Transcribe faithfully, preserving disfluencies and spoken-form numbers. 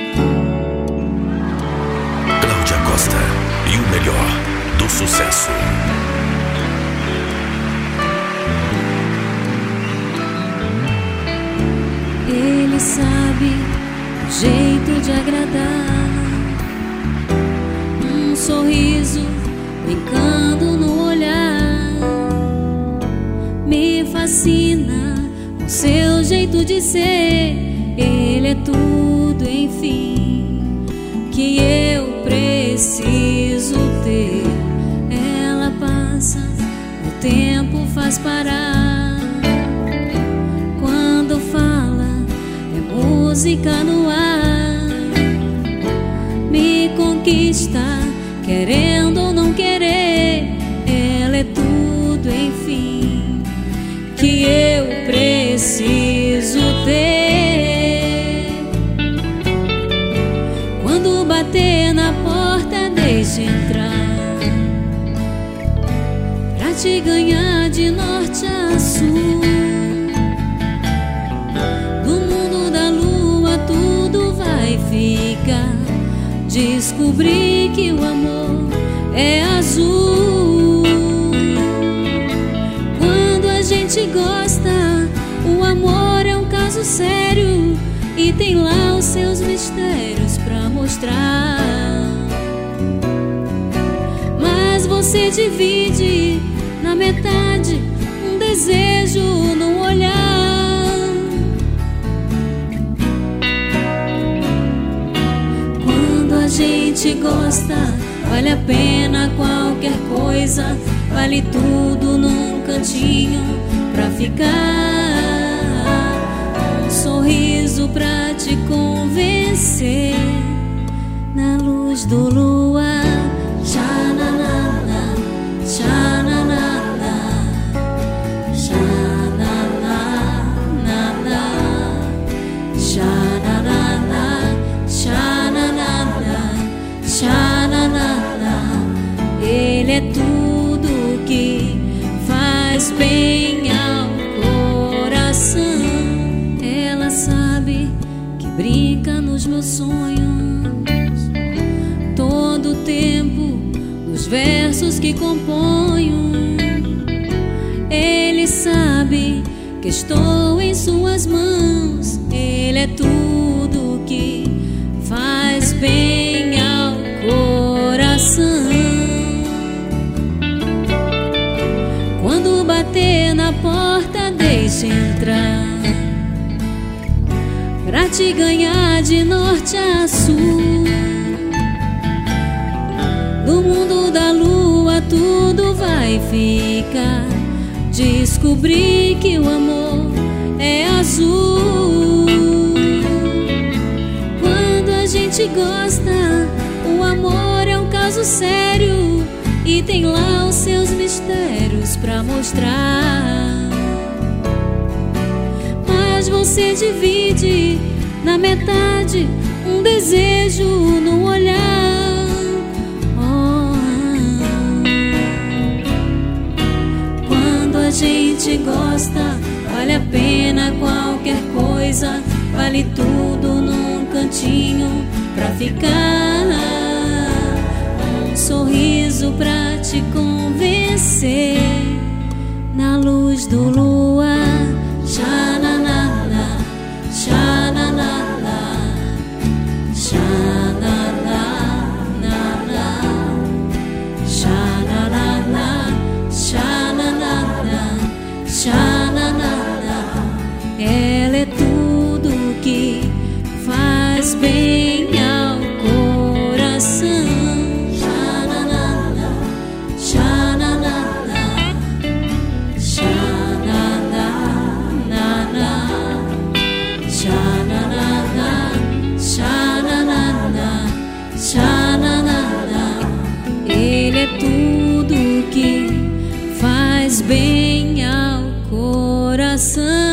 Cláudia Costa e o melhor do sucesso. Ele sabe o jeito de agradar, um sorriso brincando no olhar. Me fascina o seu jeito de ser. Ele é tudo, enfim, que eu preciso ter. Ela passa, o tempo faz parar. Quando fala, é música no ar. Me conquista, querendo ou não querer. Ela é tudo, enfim, que eu preciso ter. Quando bater na porta, deixa entrar, pra te ganhar de norte a sul. Do mundo da lua tudo vai ficar. Descobri que o amor é azul. Quando a gente gosta, o amor é um caso sério e tem lá os seus mistérios pra mostrar. Mas você divide na metade um desejo no olhar. Quando a gente gosta, vale a pena qualquer coisa, vale tudo num cantinho pra ficar. Um sorriso pra te convencer, na luz do luar. Xananana, xananana, xananana, xananana, xananana, xananana. Ele é tudo que faz bem ao coração. Ela sabe que brinca nos meus sonhos todo tempo, nos versos que componho. Ele sabe que estou em suas mãos. Ele é tudo que faz bem ao coração. Quando bater na porta, deixa entrar, pra te ganhar de norte a sul. Do mundo da lua tudo vai ficar. Descobri que o amor é azul. Quando a gente gosta, o amor é um caso sério e tem lá os seus mistérios pra mostrar. Mas você divide na metade um desejo no olhar. A gente gosta, vale a pena qualquer coisa, vale tudo num cantinho pra ficar. Um sorriso pra te convencer, na luz do luar. Xananana, xananana, xananana, xananana, xananana, xananana. Ela é tudo que faz bem ao coração. Xananana, xananana, xananana, xananana, xananana, xananana. Ele é tudo que faz bem ao coração.